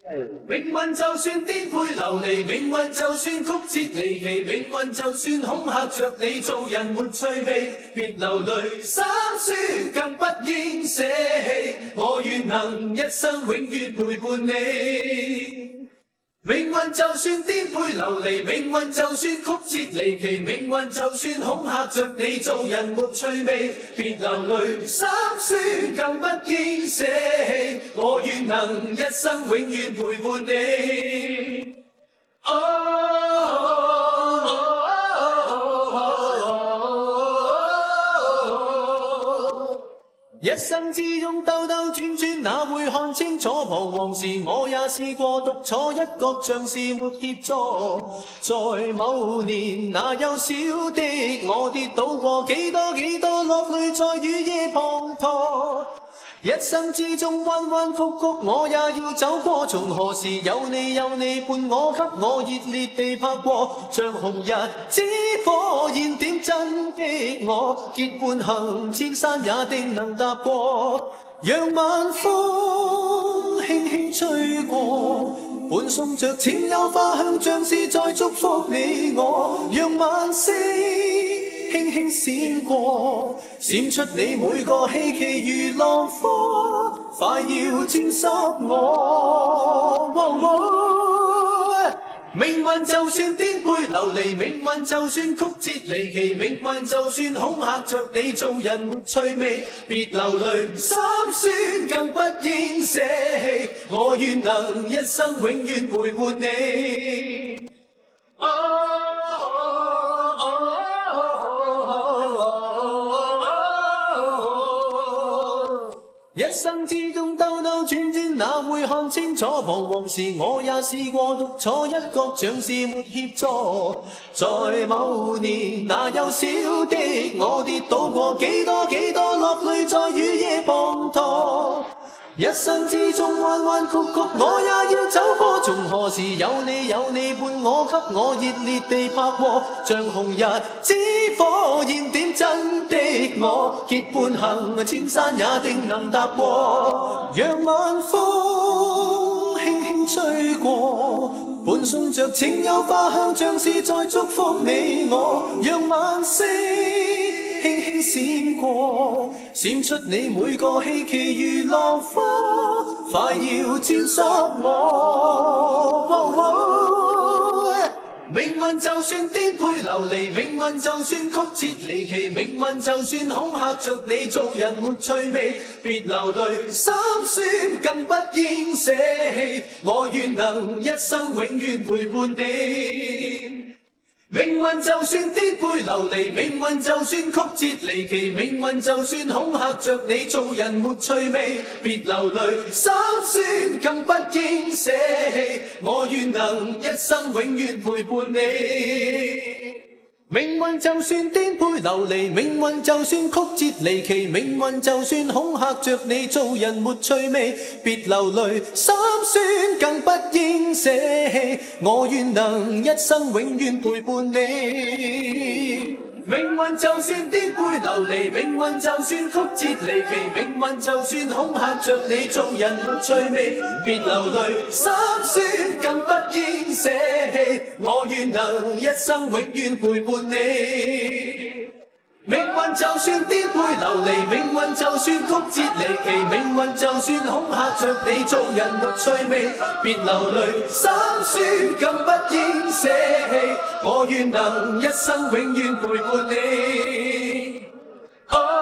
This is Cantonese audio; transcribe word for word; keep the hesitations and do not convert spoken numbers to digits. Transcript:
命运就算颠沛流离，命运就算曲折离奇，命运就算恐吓着你，做人没趣味，别流泪心酸，更不应舍弃。我愿能一生永远陪伴你。命运就算颠沛流离，命运就算曲折离奇，命运就算恐吓着你，做人没趣味，别流泪心酸，更不应舍弃。我愿能一生永远陪伴你。哦一生之中兜兜转转，哪会看清楚彷徨时？我也试过独坐一角，像是没協助。在某年，那幼小的我跌倒過，幾多幾多落淚在雨夜滂沱。一生之中彎彎曲曲，我也要走過。從何時有你有你伴我，給我熱烈地拍過，像紅日之火焰點真的我，結伴行千山也定能踏過。讓晚風輕輕吹過，伴送着清幽花香，像是在祝福你我。讓晚星輕輕閃過，閃出你每個希冀如浪花，快要沾濕我。哦哦、命運就算顛沛流離，命運就算曲折離奇，命運就算恐嚇着你，做人沒趣味，別流淚心酸，更不應捨棄。我願能一生永遠陪伴你。哦一生之中兜兜轉轉，哪會看清楚彷徨時？我也試過獨坐一角，像是沒協助。在某年，那幼小的我跌倒過，幾多幾多落淚在雨夜滂沱。一生之中彎彎曲曲，我也要走過。從何時有你有你伴我，給我熱烈地拍過，像紅日之火焰點真的我，結伴行千山也定能踏過。讓晚風輕輕吹過，伴送着清幽花香，像是在祝福你我。讓晚星輕輕閃過，閃出你每個希冀如浪花，快要沾濕我。哦哦、命運就算顛沛流離，命運就算曲折離奇，命運就算恐嚇着你，做人沒趣味，別流淚心酸，更不應捨棄。我願能一生永遠陪伴你。命運就算顛沛流離，命運就算曲折離奇，命運就算恐嚇着你，做人沒趣味，別流淚心酸，更不應捨棄。我願能一生永遠陪伴你。命運就算顛沛流離，命運就算曲折離奇，命運就算恐嚇着你，做人沒趣味，別流淚心酸，更不應捨棄。我願能一生永遠陪伴你。命運就算顛沛流離，命運就算曲折離奇，命運就算恐嚇着你，做人沒趣味，別流淚心酸，更不應捨棄。我願能一生永遠陪伴你。命運就算顛沛流離，命運就算曲折離奇，命運就算恐嚇着你，做人沒趣味，別流淚心酸，更不應捨棄。我願能一生永遠陪伴你。Oh